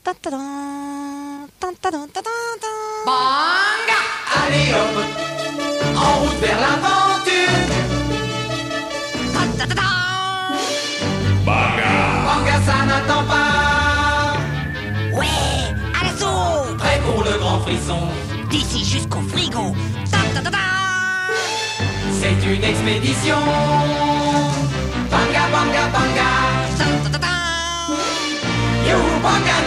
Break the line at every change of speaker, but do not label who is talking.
Banga! Allez hop, en route vers l'aventure.
Banga!
Banga, ça n'attend pas.
Ouais, à l'assaut.
Prêt pour le grand frisson.
D'ici jusqu'au frigo.
C'est une expédition. Banga, banga, banga. Youhou, banga!